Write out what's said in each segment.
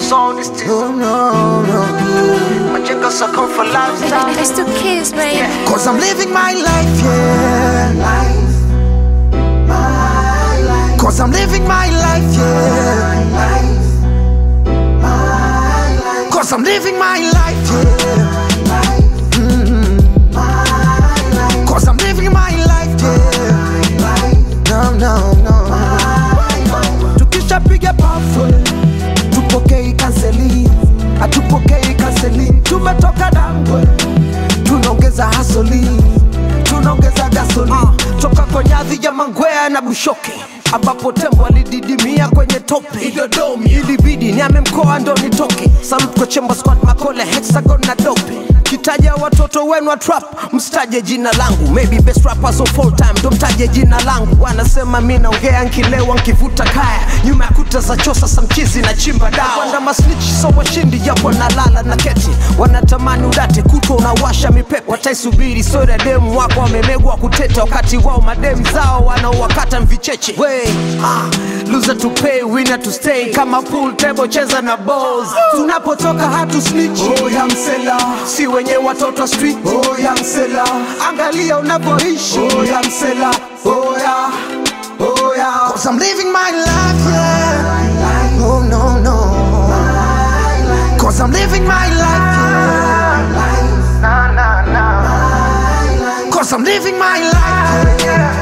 song this thing. No, no, no. My jingle so come for lifestyle. It's two kids, baby. Cause I'm living my life, yeah. Cause I'm living my life, yeah. Cause I'm living my life, yeah. Cause I'm living my life, yeah. No, no, no. Tukishapiga pafu tupokei kanseli, atupokei kanseli. Tumetoka Dangwe, tunaongeza hasoli, tunaongeza gasoli. Toka kwa nyadhi ya Mangwea na Bushoke, ambapo tembo alididimia kwenye tope. Idodomi ilibidi niame mkoa ndo nitoke. Salute kwa Chemba Squad, Makole, Hexagon na Dope. Kitaja watoto wenu wa trap, mstaje jina langu. Maybe best rappers of all time, ndo mtaje jina langu. Wanasema mi naongea nkilewa nkivuta kaya, nyuma ya kuta za chosa samchizi na chimba dawa. Wanda masnichi so washindi yapo na lala na keti. Wanatamani udate kuto unawasha mipepe. Wataisubiri soda demu wako wamemegwa kuteta, wakati wao mademu zao wanaowakata mvicheche. Loser to pay, winner to stay. Kama pool table cheza na balls. Tunapotoka hatu snitch. Oh ya msela, si wenye watoto street. Oh ya msela, angalia unapoishi. Oh ya msela, oh ya, oh ya. Cause I'm living my life, yeah. Oh no, no. Cause I'm living my life, yeah. Nah, nah, nah. Cause I'm living my life, yeah.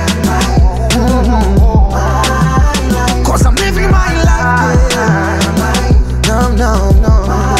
Cause I'm living my life, yeah. No, no, no.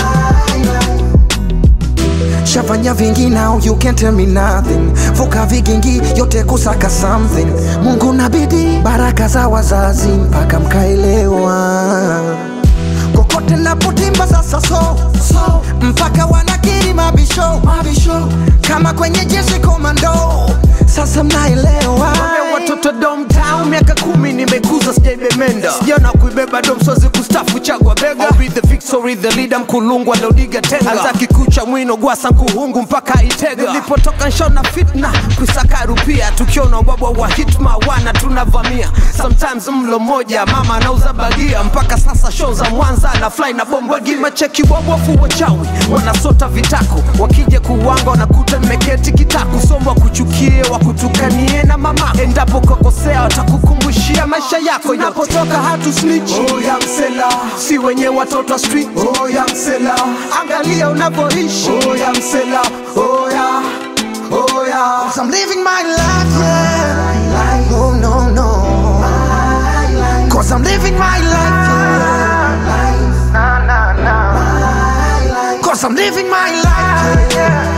Shafanya vingi now, you can't tell me nothing. Vuka vigingi, yote kusaka something. Mungu na bidii, baraka za wazazi, mpaka mkaelewa. Kokote napotimba sasa so mpaka wanakiri mabisho. Kama kwenye jeshi komando, sasa mnaelewa. Watoto downtown, miaka 10 nimekuza sijaibemenda. Sijana kuibeba dom sozi kustafu chagwa bega. I'll be the victory, the leader mkulungwa lodiga tenga. Azaki kucha mwino gwasa nkuhungu mpaka Itega. Nilipotoka nshona fitna, kusaka rupia. Tukiona ubabwa wa hitma, wana tunavamia. Sometimes mlo moja, mama anauza bagia. Mpaka sasa show za Mwanza na fly na bomba gima. Cheki wabofu wachawi, wanasota vitako. Wakije kuwanga wanakuta nimeketi kitako. Somo kuchukie, wakutukanie na mama. Endapo kokosea watakukumbushia maisha yako. Inapotoka hatu snitch. Oh ya msela, si wenye watoto street. Oh ya msela, angalia unapoishi. Oh ya msela, oh ya, oh ya. Cause I'm living my life, yeah. Oh no, no. Cause I'm living my life, yeah. Nah, nah, nah. Cause I'm living my life, yeah.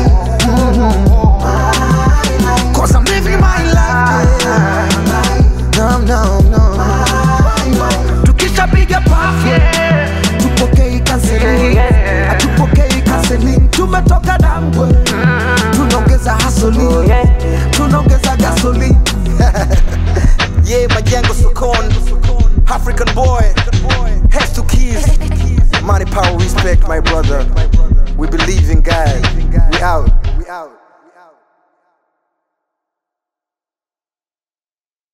Cause I'm living my life, yeah. No, no, no. Tukishapiga pafu, yeah. Tupokei kanseli, yeah. Atupokei kanseli. Tumetoka Dangwe, tunaongeza hasoli, yeah. Tunaongeza gasoli. Yeah, Majengo Sokon, African boy, heads to keys. Money, power, respect, my brother. We believe in God. We out.